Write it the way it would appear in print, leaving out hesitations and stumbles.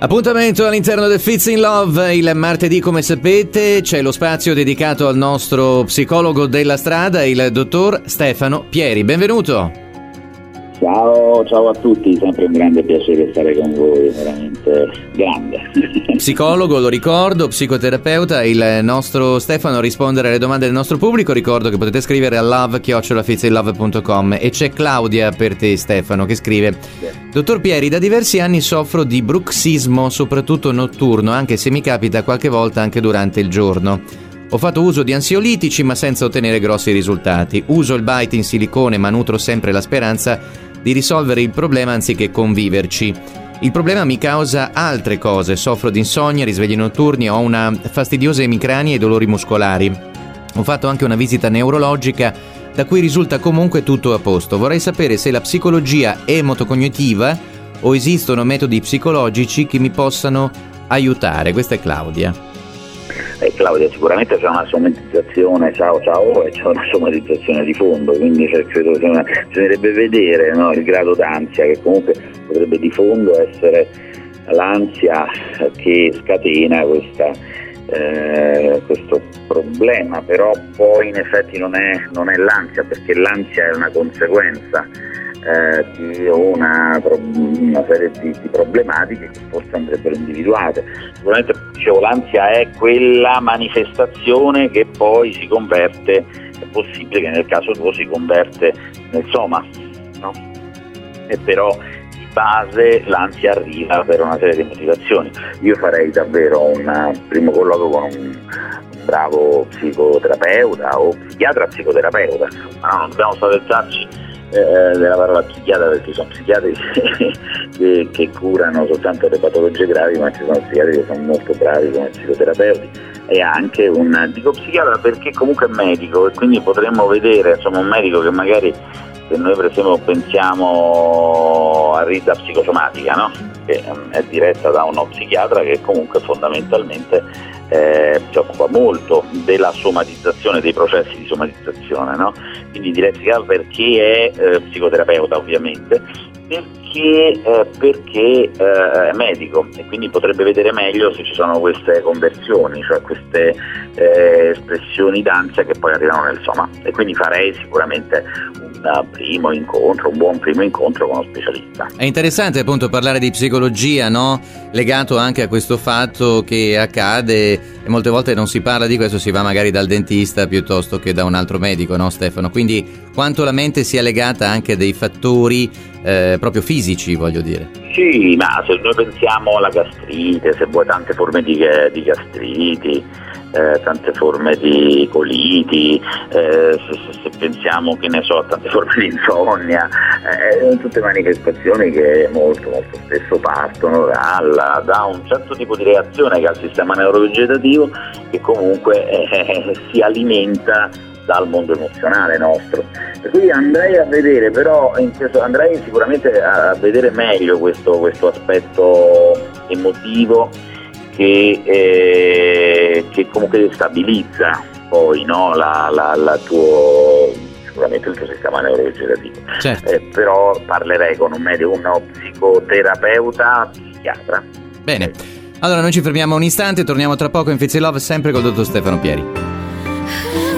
Appuntamento all'interno del Fits in Love. Il martedì, come sapete, c'è lo spazio dedicato al nostro psicologo della strada, il dottor Stefano Pieri. Benvenuto. Ciao a tutti, sempre un grande piacere stare con voi, veramente grande. Psicologo, lo ricordo, psicoterapeuta, il nostro Stefano a rispondere alle domande del nostro pubblico. Ricordo che potete scrivere a love@fitsinlove.com e c'è Claudia per te, Stefano, che scrive: Dottor Pieri, da diversi anni soffro di bruxismo, soprattutto notturno, anche se mi capita qualche volta anche durante il giorno. Ho fatto uso di ansiolitici ma senza ottenere grossi risultati. Uso il Bite in silicone ma nutro sempre la speranza di risolvere il problema anziché conviverci. Il problema mi causa altre cose, soffro di insonnia, risvegli notturni, ho una fastidiosa emicrania e dolori muscolari. Ho fatto anche una visita neurologica da cui risulta comunque tutto a posto. Vorrei sapere se la psicologia è emotocognitiva o esistono metodi psicologici che mi possano aiutare. Questa è Claudia. Claudia, sicuramente c'è una somatizzazione, ciao, e c'è una somatizzazione di fondo, quindi credo che bisognerebbe vedere, no, il grado d'ansia, che comunque potrebbe di fondo essere l'ansia che scatena questo problema, però poi in effetti non è l'ansia, perché l'ansia è una conseguenza di una serie di problematiche che forse andrebbero individuate. Sicuramente, dicevo, l'ansia è quella manifestazione che poi si converte, è possibile che nel caso tuo si converte nel soma, no? E però di base l'ansia arriva per una serie di motivazioni. Io farei davvero un primo colloquio con un bravo psicoterapeuta o psichiatra-psicoterapeuta, ma no, non dobbiamo spaventarci della parola psichiatra, perché sono psichiatri che curano soltanto le patologie gravi, ma ci sono psichiatri che sono molto bravi come psicoterapeuti, e anche dico psichiatra perché comunque è medico, e quindi potremmo vedere, insomma, un medico che magari, se noi per esempio pensiamo a rita psicosomatica, no? Che è diretta da uno psichiatra che comunque fondamentalmente si occupa molto della somatizzazione, dei processi di somatizzazione, no? Quindi direi psichiatra perché è psicoterapeuta, ovviamente, perché è medico, e quindi potrebbe vedere meglio se ci sono queste conversioni, cioè queste espressioni d'ansia che poi arrivano nel soma, e quindi farei sicuramente un buon primo incontro con uno specialista. È interessante appunto parlare di psicologia, no? Legato anche a questo fatto che accade e molte volte non si parla di questo, si va magari dal dentista piuttosto che da un altro medico, no, Stefano? Quindi quanto la mente sia legata anche a dei fattori proprio fisici, voglio dire. Sì, ma se noi pensiamo alla gastrite, se vuoi tante forme di gastriti, tante forme di coliti, se pensiamo, che ne so, a tante forme di insonnia, tutte manifestazioni che molto spesso partono da un certo tipo di reazione che ha il sistema neurovegetativo, che comunque si alimenta dal mondo emozionale nostro. Per cui andrei a vedere, andrei sicuramente a vedere meglio questo aspetto emotivo che comunque stabilizza poi, no, sicuramente il tuo sistema neurovegetativo. Certo. Però parlerei con un medico, uno psicoterapeuta, psichiatra. Bene, allora noi ci fermiamo un istante, torniamo tra poco in Fits in Love, sempre col dottor Stefano Pieri.